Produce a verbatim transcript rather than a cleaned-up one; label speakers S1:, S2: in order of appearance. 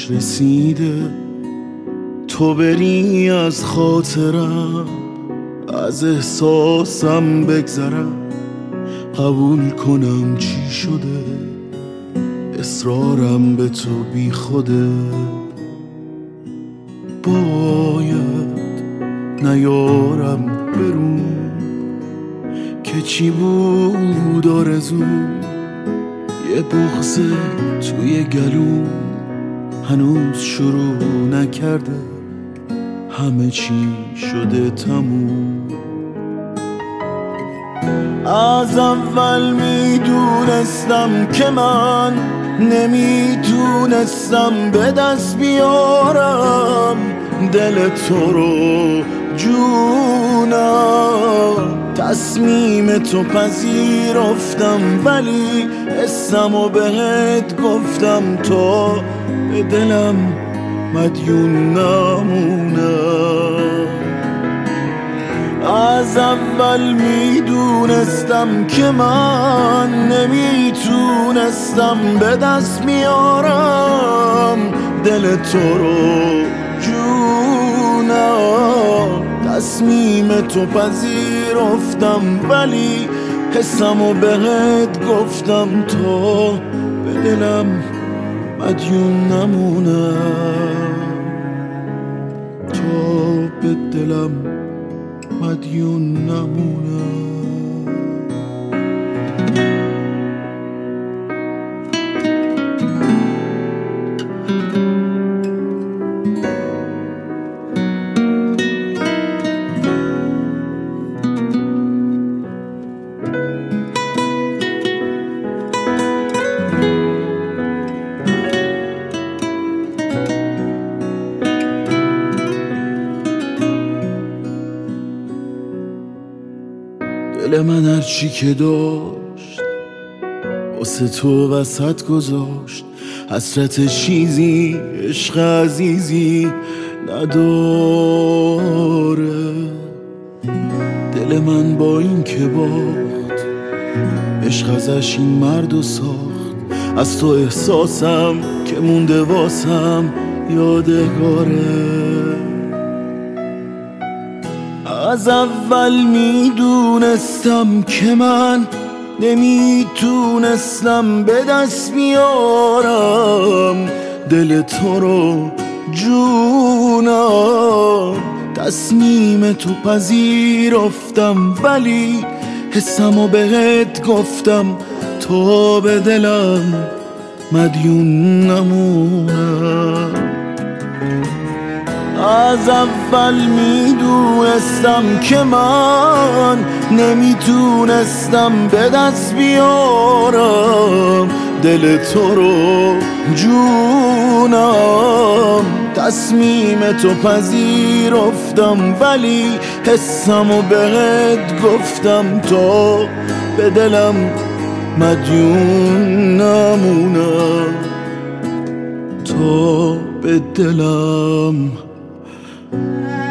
S1: وقتش رسیده تو بری از خاطرم، از احساسم بگذرم، قبول کنم چی شده، اصرارم به تو بی خوده. باید نیارم برون که چی بود آرزوم، یه بغض توی گلوم هنوز شروع نکرده، همه چی شده تموم. از اول میدونستم که من نمیتونستم به دست بیارم دل تو رو جونم. تصمیم تو پذیرفتم ولی حسمو بهت گفتم تا به دلم مدیون نمونم. از اول میدونستم که من نمیتونستم به دست میارم دل تو رو جونم. تصمیم تو پذیرفتم ولی حسمو بهت گفتم تا به دلم مدیون نمونم، تا به دلم مدیون نمونم. دل من هرچی که داشت واسه تو وسط گذاشت، حسرت چیزی عشق عزیزی نداره. دل من با این که باخت عشق ازش این مردو ساخت، از تو احساسم که مونده واسم یادگاره. از اول میدونستم که من نمیتونستم به دست بیارم دل تو رو جونم. تصمیم تو پذیرفتم ولی حسمو بهت گفتم تا به دلم مدیون نمونم. از اول میدونستم که من نمیتونستم به دست بیارم دل تو رو جونم. تصمیم تو پذیرفتم ولی حسمو بهت گفتم تا به دلم مدیون نمونم، تا به دلم